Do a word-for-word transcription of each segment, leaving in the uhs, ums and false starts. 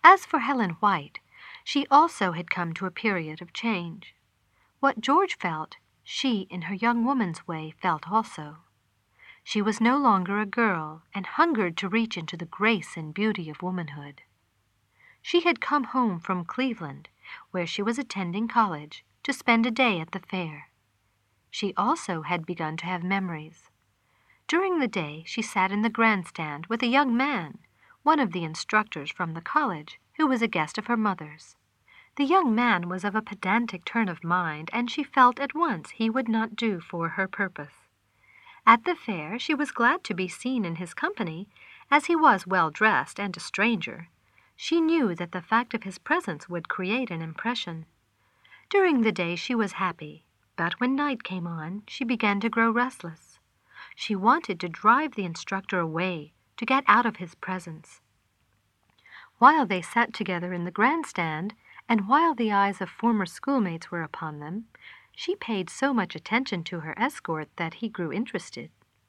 As for Helen White, she also had come to a period of change. What George felt, she, in her young woman's way, felt also. She was no longer a girl and hungered to reach into the grace and beauty of womanhood. She had come home from Cleveland, where she was attending college, to spend a day at the fair. She also had begun to have memories. During the day, she sat in the grandstand with a young man, one of the instructors from the college, who was a guest of her mother's. The young man was of a pedantic turn of mind, and she felt at once he would not do for her purpose. At the fair, she was glad to be seen in his company, as he was well dressed and a stranger. She knew that the fact of his presence would create an impression. During the day she was happy, but when night came on, she began to grow restless. She wanted to drive the instructor away, to get out of his presence. While they sat together in the grandstand, and while the eyes of former schoolmates were upon them, she paid so much attention to her escort that he grew interested.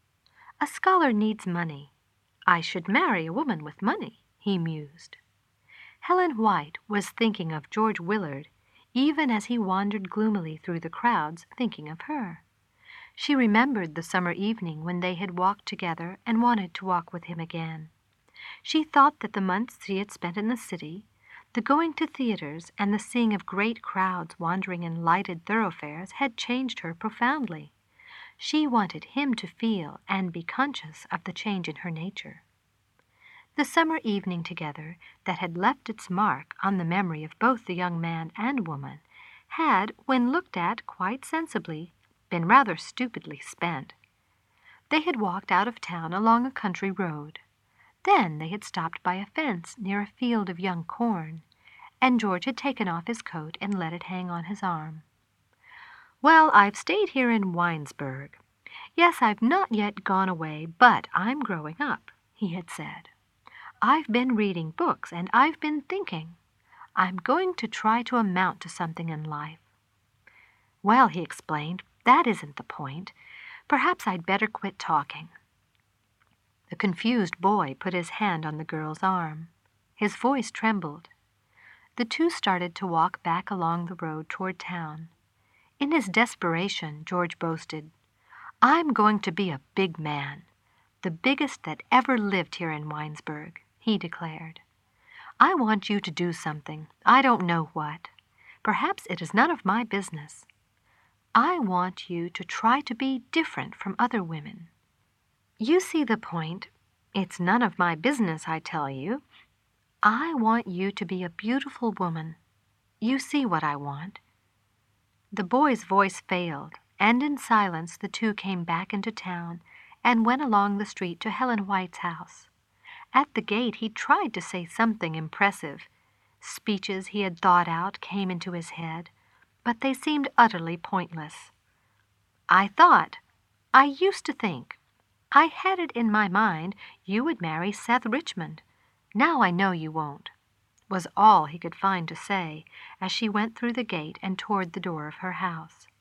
A scholar needs money. I should marry a woman with money, he mused. Helen White was thinking of George Willard, even as he wandered gloomily through the crowds, thinking of her. She remembered the summer evening when they had walked together and wanted to walk with him again. She thought that the months she had spent in the city, the going to theaters and the seeing of great crowds wandering in lighted thoroughfares had changed her profoundly. She wanted him to feel and be conscious of the change in her nature. The summer evening together that had left its mark on the memory of both the young man and woman had, when looked at quite sensibly, been rather stupidly spent. They had walked out of town along a country road. Then they had stopped by a fence near a field of young corn, and George had taken off his coat and let it hang on his arm. "Well, I've stayed here in Winesburg. Yes, I've not yet gone away, but I'm growing up," he had said. "I've been reading books, and I've been thinking. I'm going to try to amount to something in life." "Well," he explained, "that isn't the point. Perhaps I'd better quit talking." The confused boy put his hand on the girl's arm. His voice trembled. The two started to walk back along the road toward town. In his desperation, George boasted, "I'm going to be a big man, the biggest that ever lived here in Winesburg," he declared. "I want you to do something, I don't know what. Perhaps it is none of my business. I want you to try to be different from other women. You see the point. It's none of my business, I tell you. I want you to be a beautiful woman. You see what I want." The boy's voice failed, and in silence the two came back into town and went along the street to Helen White's house. At the gate he tried to say something impressive. Speeches he had thought out came into his head, but they seemed utterly pointless. "I thought, I used to think, I had it in my mind you would marry Seth Richmond. Now I know you won't," was all he could find to say as she went through the gate and toward the door of her house.